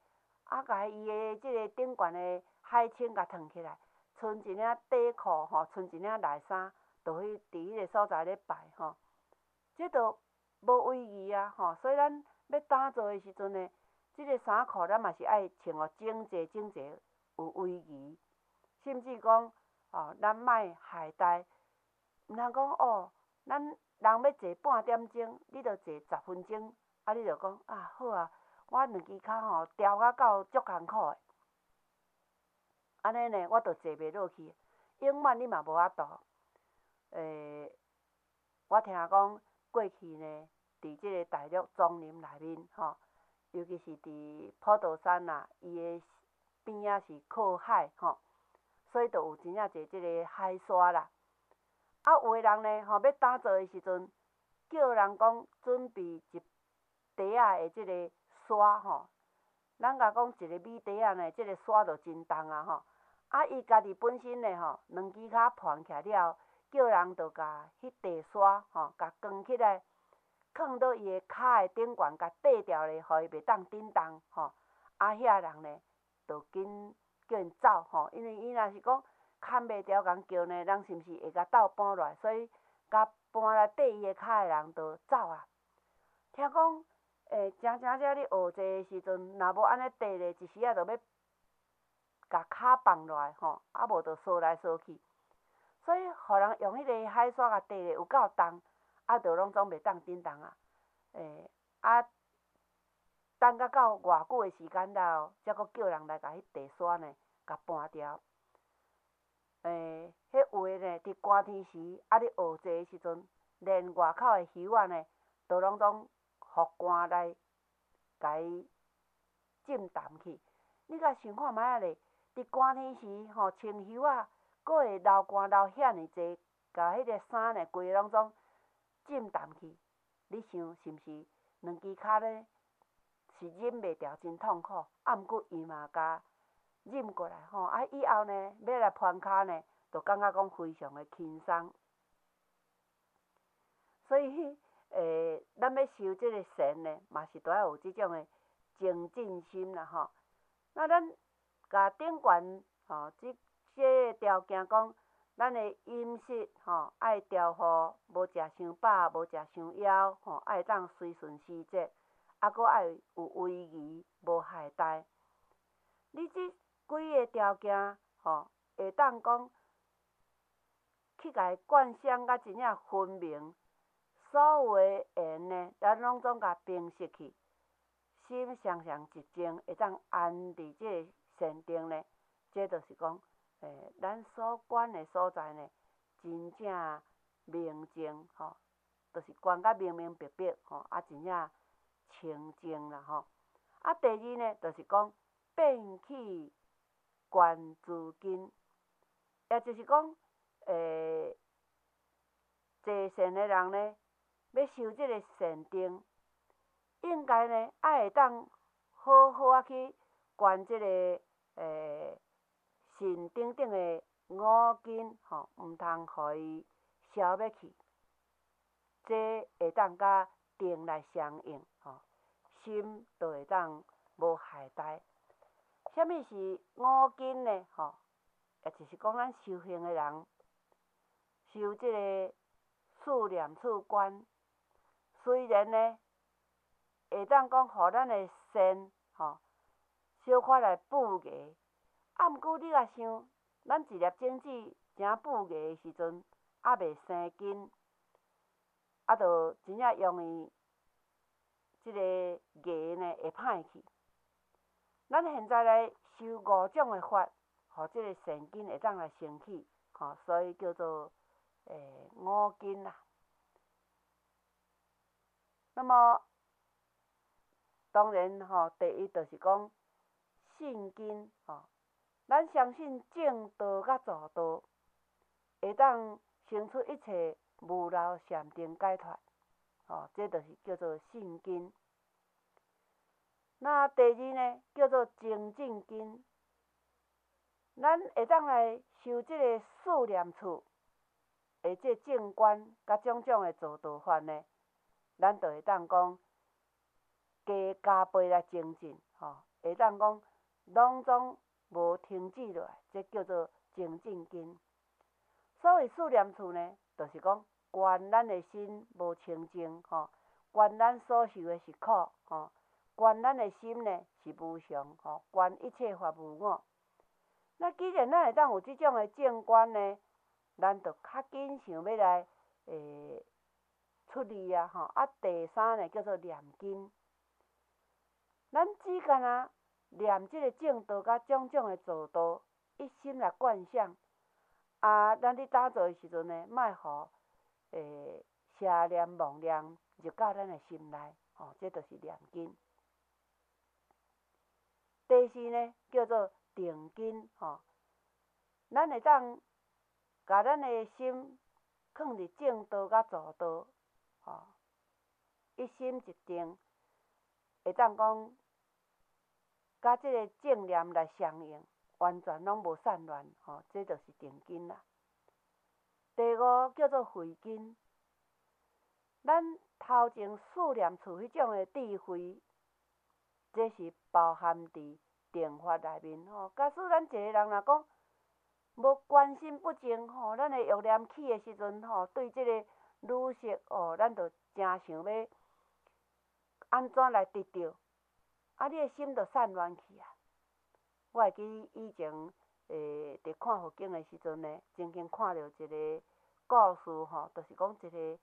甲伊的即个顶悬的海青甲脱起来，剩一领底裤吼，剩一领内衫，就去伫迄个所在咧拜吼，即都无威仪啊吼，所以咱要打坐的时阵呢，即个衫裤咱嘛是爱穿哦整齐整齐，有威仪，甚至讲哦，咱莫懈怠，毋通讲哦，咱人要坐半点钟，你着坐10分钟，啊，你着讲啊好啊，我两支骹吼调甲到足艰苦的，安尼呢，我着坐袂落去，永远你嘛无法度。我听讲过去呢，伫即个大陆丛林内面吼，尤其是伫普陀山啊，伊的边仔是靠海吼，所以就有真正侪即个海沙啦。啊，有的人呢吼要打坐的时阵，叫人讲准备一袋仔的即个沙吼，咱甲讲一个米袋仔呢，即个沙就真重啊吼。啊，伊家己本身呢吼，两支骹盘起来了，叫人就甲迄袋沙吼，甲扛起来，放到伊的骹的顶悬，甲缀牢咧，互伊袂当震动吼。啊，遐人呢，就紧叫因走吼，因为伊若是讲牵袂牢共叫呢，人是毋是会甲斗搬落来？所以甲搬来缀伊的骹的人就走啊。听讲真正你学坐的时阵，若无安尼缀咧，一时仔就要甲骹放落来吼，啊无就缩来缩去，所以互人用迄个海沙甲缀咧有够重，啊，就拢总袂当震动啊。等到偌久的时间了，才阁叫人来甲迄袋沙呢，甲搬掉。迄有诶呢，伫寒天时，啊，你学坐的时阵，连外口的叶仔呢，都拢总互寒来甲伊浸淡去。你甲想看觅仔咧，伫寒天时吼，穿叶仔，阁会流汗流遐尼济，甲迄个衫呢，规个拢总浸淡去。你想是毋是两支骹咧是忍袂牢，真痛苦。啊，毋过伊嘛甲忍过来吼，啊，以后呢，要来攀骹呢，就感觉讲非常的轻松。所以咱要修即个禅呢，嘛是都要有即种的精进心啦吼。那咱甲顶悬吼，即个条件讲，咱的饮食吼爱调和，无食伤饱，无食伤枵吼，爱当随顺时节，啊，阁爱有威仪，无懈怠。你即几个条件吼，会当讲去甲伊灌输甲真正分明，所有的缘呢，咱拢总甲平息去，心常常一静，会当安伫即个禅定呢，这就是讲，咱所观的所在呢，真正明净吼，就是观甲明明白白吼，啊，真正清净啦吼。啊，第二呢，就是讲变起观自根，也就是讲，坐禅的人呢，要修即个禅定，应该呢爱会当好好啊去观即个心顶顶的五根吼，毋通互伊消灭去，这会当甲定来相应吼，心就会当无懈怠。啥物是五根呢？吼，也就是讲咱修行的人修即个四念处观，虽然呢会当讲互咱的身吼小可来富艺，啊，毋过你若想，咱一粒种子诚富艺的时阵，还袂生根，啊，就真正容易即个艺呢会歹去。咱现在来修5种的法，互即个善根会当来升起，吼，所以叫做五根啦。那么当然吼，第一就是讲信根吼，咱相信正道甲助道会当生出一切无漏禅定解脱，吼，这就是叫做信根。那第二呢，叫做精进根，咱会当来修即个四念处的即个正观，甲种种的助道法呢，咱就会当讲加倍来精进，吼，会当讲拢总无停止落来，这叫做精进经。所谓四念处呢，就是讲观咱的心无清净，观咱所受的是苦，观咱的心呢是无常，观一切法无我。那既然咱会当有即种的正观呢，咱就较紧想要来出力啊！第三呢叫做念经。咱只干啊念即个正道甲种种的助道，一心来观想。咱伫打坐的时阵呢，莫互邪念妄念入到咱的心内，这就是念经。第四呢叫做定经，咱会当甲咱的心放伫正道甲助道，一心一定，会当讲甲即个正念来相应。完全拢无散乱，这就是定经啦。第五叫做慧经，咱头前四念处迄种的智慧，这是包含伫定法内面。假使咱一个人若讲无关心不净，咱的欲念起的时阵，对即个女色，咱就真想要安怎来得到，你的心就散乱去啊。我会记以前伫看佛经的时阵呢，曾经看到一个故事，就是讲一个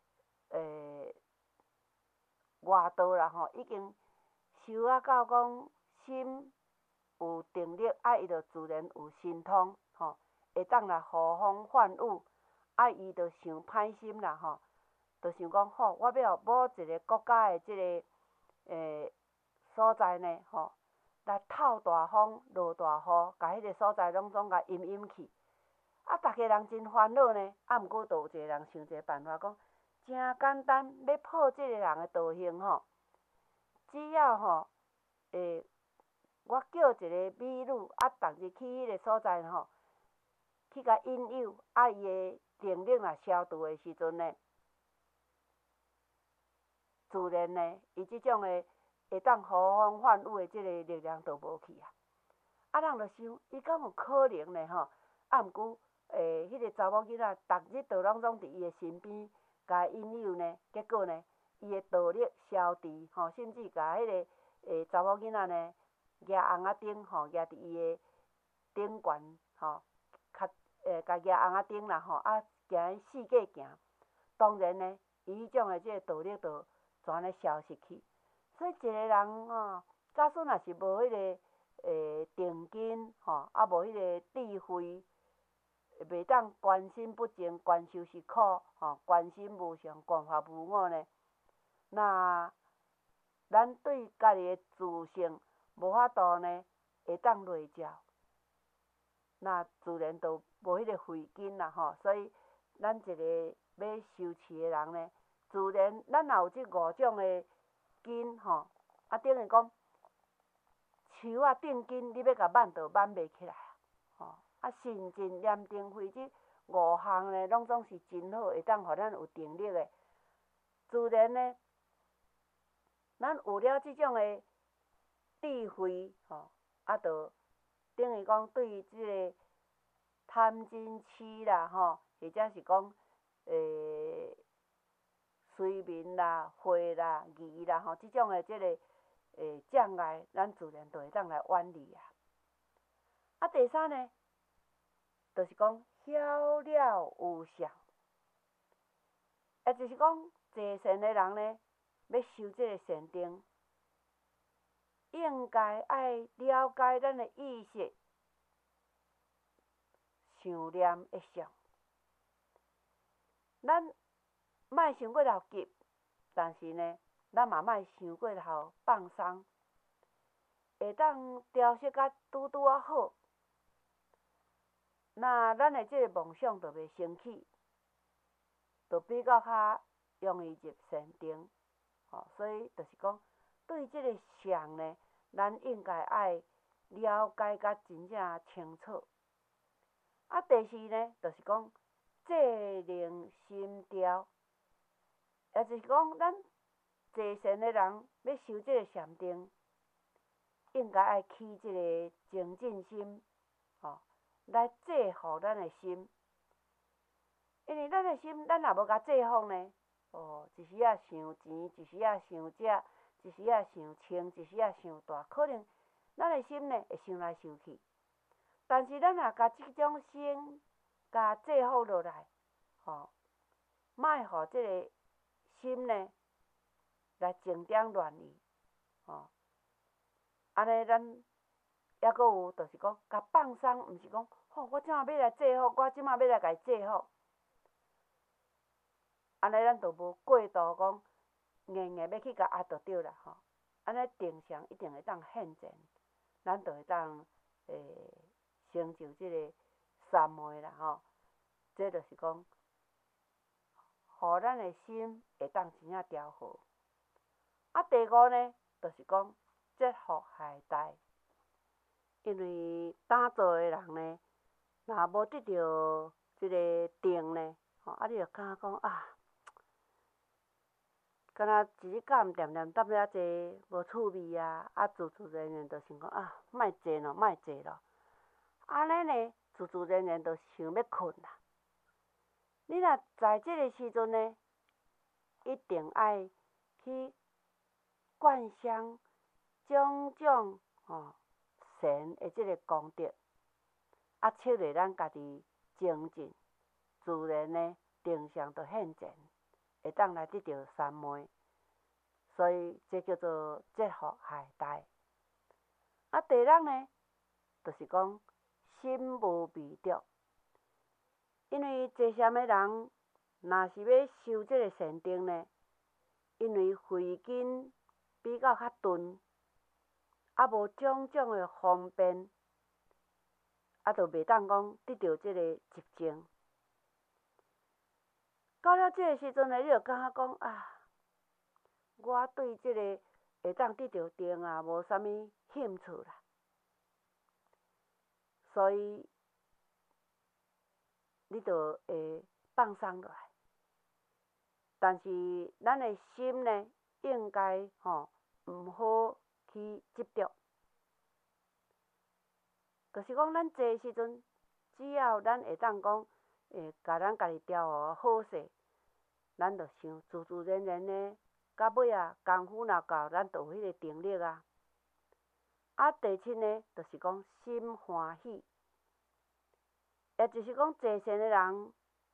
外道啦，已经修到讲心有定力，伊就自然有神通，会当来呼风唤雨，伊就想歹心啦，就想讲好，我要某一个国家的即个所在呢，来透大风、落大雨，甲迄个所在拢总甲淹淹去。逐个人真烦恼呢。毋过，就有一个人想一个办法，讲真简单，要破即个人的道行只要我叫一个美女，逐日去迄个所在去甲引诱，伊的定力若消除的时阵呢，自然呢，伊即种的会当呼风唤雨的即个力量就无去啊。人就想，伊敢有可能呢？毋过，迄个查某囡仔逐日就拢总伫伊的身边，甲引诱呢，结果呢，伊的道力消除，甚至甲迄个查某囡仔呢，举红仔钉，举伫伊的顶悬，甲举红仔钉啦，行四界行。当然呢，伊迄种的即个道力就全咧消失去。所以一个人假使若是无迄个定经，无迄个智慧，袂当观心不净，观修是苦，观心无常，观法无我呢。那咱对家己的自性无法度呢，会当内照，那自然就无迄个慧根啦。所以咱一个要修持的人呢，自然咱若有即五种的根，等于讲树顶根，你要甲挽就挽袂起来心静念定慧即五项呢，拢总是真好，会当互咱有定力的。自然呢，咱有了即种的智慧，就等于讲对于即个贪嗔痴啦，或者是讲随眠啦、慧啦、疑啦，即种的即个障碍，咱自然就会当来远离啊。第三呢，就是讲晓了有相，就是讲坐善的人呢，要修这个善定，应该爱了解咱的意识、想念的相。咱莫伤过头急，但是呢，咱嘛莫伤过头放松，会当调息甲拄拄啊好。那咱的即个梦想就袂生起，就比较较容易入善定。所以就是讲，对即个相呢，咱应该爱了解甲真正清楚。第四呢，就是讲静宁心调，也就是讲，咱坐善的人要修即个禅定， 应该爱起即个精进心，来制服咱的心。因为咱的心，咱若无甲制服呢，一时仔想钱，一时仔想食，一时仔想清，一时仔想大，可能咱的心呢会想来想去。但是咱若甲即种心甲制服落来，莫互即个心呢来情点乱意，安尼咱抑阁有就是讲，甲放松，毋是讲，我即马要来制服，我即马要来家制服。安尼咱就无过度讲，硬要去甲压倒着啦安尼定向一定会当现前，咱就会当成就即个三昧啦这就是讲，互咱的心会当真正调和。第五呢，就是讲折服懈怠，因为打坐的人呢，若无得到即个定呢，你就感觉讲敢若一日到晚念念叨遐济无趣味自自然然就想讲莫坐咯，莫坐咯。安尼呢，自自然然就想要困啦。你若在即个时阵呢，一定爱去观想种种善的即个功德，促使咱家己精进，自然呢定向就现前。会当来得到三昧，所以这叫做折服懈怠。第六呢，就是讲心无迷著，因为坐禅的人，若是要修这个禅定呢，因为慧根比较较钝，无种种的方便，就袂当讲得到这个寂静。到了这个时阵呢，你就感觉讲我对这个会当得到定无啥物兴趣啦。所以你就会放松落来。但是咱的心呢，应该毋好去执着。就是讲咱坐的时阵，只要咱会当讲甲咱家己调和好势。咱就想自自然然呢，到尾功夫若到，咱就有迄个定力第七呢，就是讲心欢喜，也就是讲坐禅的人，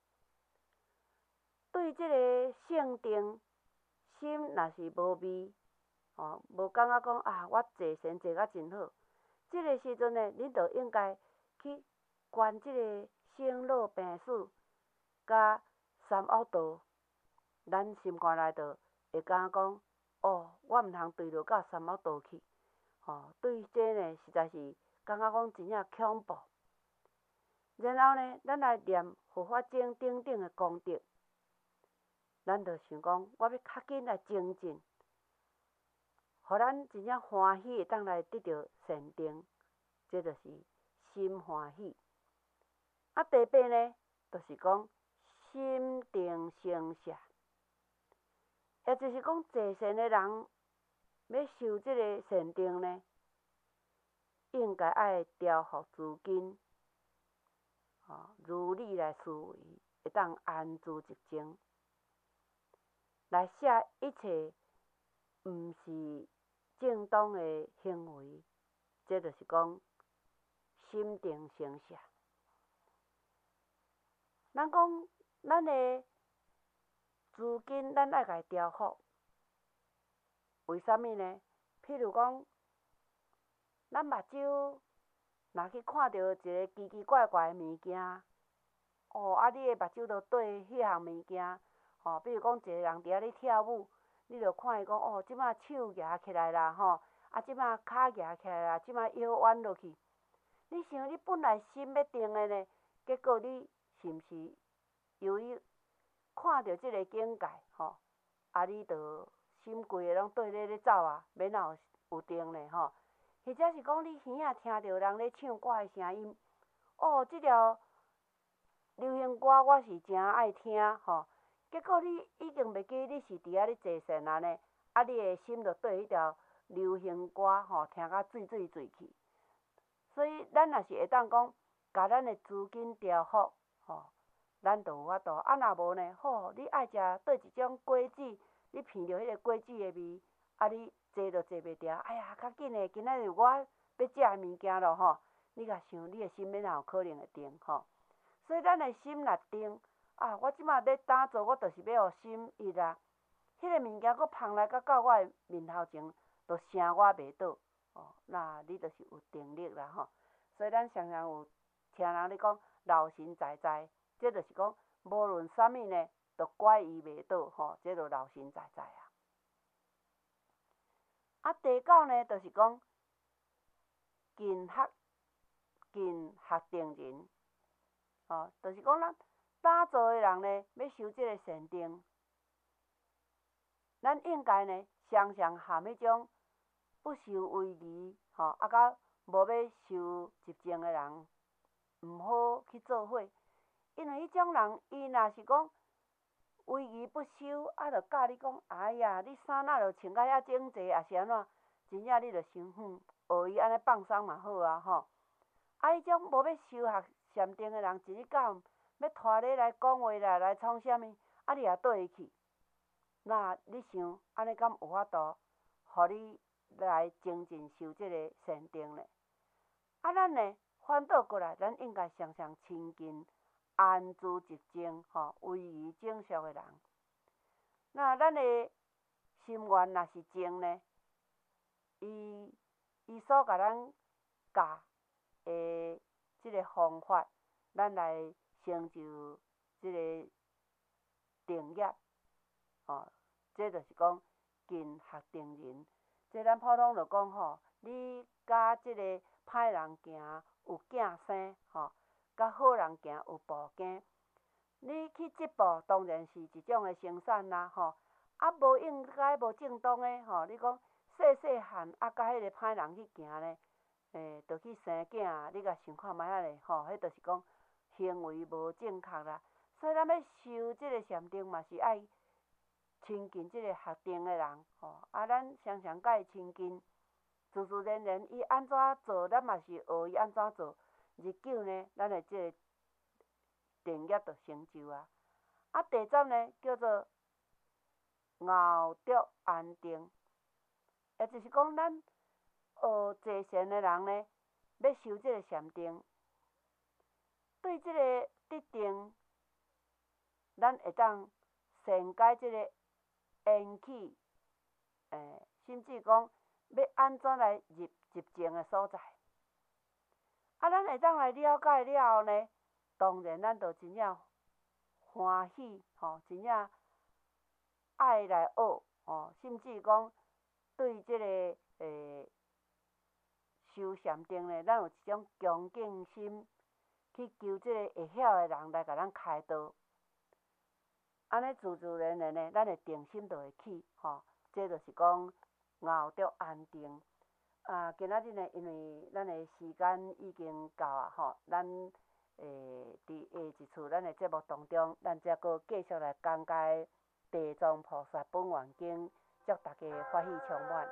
对即个性定心若是无味，无感觉讲我坐禅坐甲真好，即个时阵呢，你就应该去观即个生老病死，甲三恶道。咱心肝内就会感觉讲，我毋通坠落到三恶道去，对这呢实在是感觉讲真正恐怖。然后呢，咱来念护法经等等的功德，咱就想讲，我要较紧来精进，互咱真正欢喜，会当来得到禅定，这就是心欢喜。第八呢，就是讲心定生舍。也就是讲，坐禅的人要修这个禅定呢，应该爱调伏自根，如理来思维，会当安住寂静，来舍一切毋是正当的行为，这就是讲心定生舍。咱讲咱的自根，咱爱家己调伏。为啥物呢？譬如讲，咱目睭若去看到一个奇奇怪怪的物件，你的目睭就对迄项物件，比如讲一个人伫遐咧跳舞，你就看伊讲，即摆手举起来啦，即摆骹举起来啦，即摆腰弯落去。你想，你本来心要定的呢，结果你是毋是由于看到即个境界，你就心规个拢对咧走要哪有定呢或者是讲你耳仔听到人咧唱歌的声音，即条流行歌我是真爱听结果你已经袂记你是伫遐咧坐禅呢，你的心就对迄条流行歌吼，听甲醉去。所以咱若是会当讲，甲咱的资金调好吼，咱就有法度。啊，若无呢，好，你爱食倒一种果子，你闻着迄个果子的味，啊，你坐就坐袂牢。哎呀，较紧的，今仔日我要食物件咯吼，你甲想，你的心哪有可能会定吼？所以咱的心若定，啊，我即马要打坐，我就是要互心一啊。迄个物件佫芳来到我的面头前，就声我袂倒。哦，那你就是有定力啦吼。所以咱常常有听人咧讲老神在在，这就是讲无论啥物呢，都怪伊袂倒吼，这就老神在在啊。啊，第九呢，就是讲勤学定人，哦，就是讲咱打坐的人呢，要修这个禅定，咱应该呢，常常含迄种不受威仪，吼，啊，甲无要受集正的人，毋好去做伙。因为迄种人，伊若是讲威仪不修，啊，就教你讲，哎呀，你衫哪着穿甲遐整齐，也是安怎？真正你着想，学伊安尼放松嘛好啊，吼。啊，迄种无要修学禅定的人，一日到晚要拖你来讲话啦，来创啥物？啊，你也倒会去。那你想，安尼敢有法度，互你来精进修这个禅定呢？啊，咱呢反倒过来，咱应该常常亲近安住寂静，吼，威仪正肃的人。那咱的心愿若是静呢，伊所甲咱教的即个方法，咱来成就即个定业，哦，这就是讲勤学定人。这咱普通就讲吼，你甲即个歹人行有镜生，吼，甲好人行有步惊。你去即步，当然是一种的生产啦，吼。啊，无应该无正当的，吼，你讲细汉啊，甲迄个歹人去行呢，就去生囝，你甲想看觅仔咧，吼，迄就是讲行为无正确啦。所以咱要修即个禅定嘛，是爱亲近即个学定的人，吼。啊，咱常常甲伊亲近，自自然然伊安怎做，咱嘛是学伊安怎做。日久呢，咱的即个定业就成就啊。啊，第十呢，叫做熬得安定，也就是讲，咱学坐禅的人呢，要修即个禅定，对即个得定，咱会当善解即个缘起，甚至讲要安怎来入寂静的所在。啊，咱会当来了解了后呢，当然咱就真正欢喜，吼，真正爱来学，吼，甚至讲对即个修禅定呢，咱有一种恭敬心，去求即个会晓的人来甲咱开导。安尼自自然然呢，咱的定心就会起，吼，这就是讲熬得安定。啊，今仔日呢，因为咱的时间已经到啊，吼，咱伫下一次咱的节目当中，咱则阁继续来讲解地藏菩萨本愿经，祝大家欢喜充满。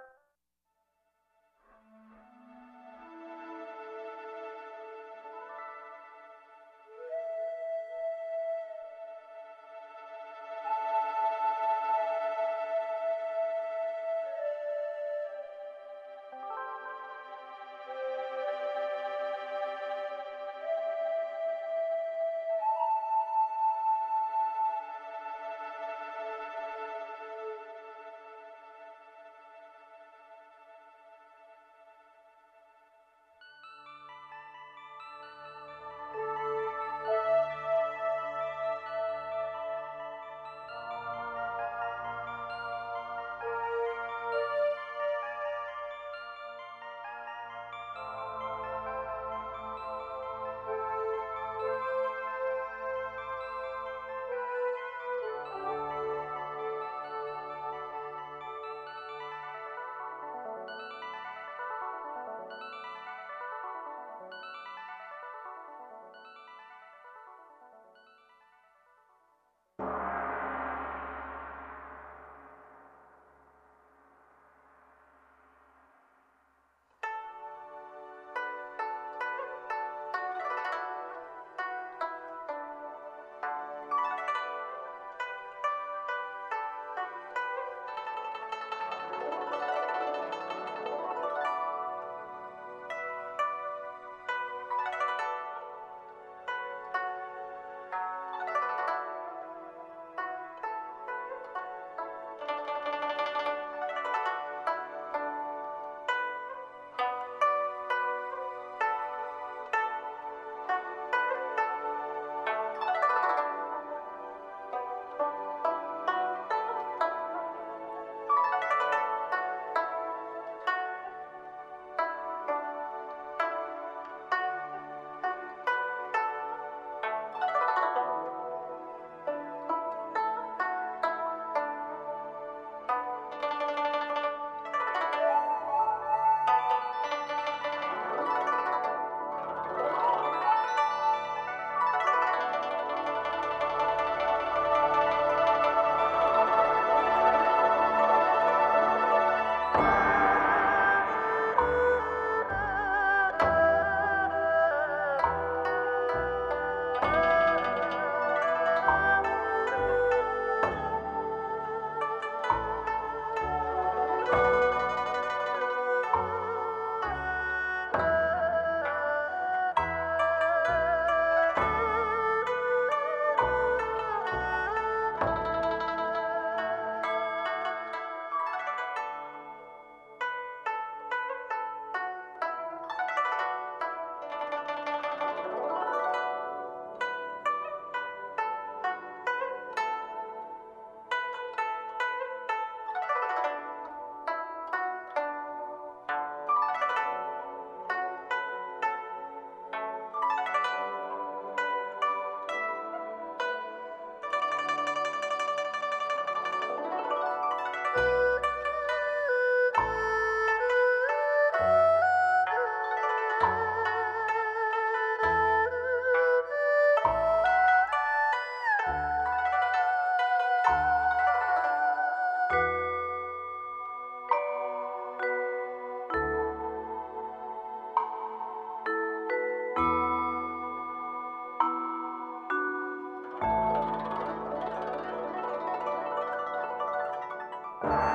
拜。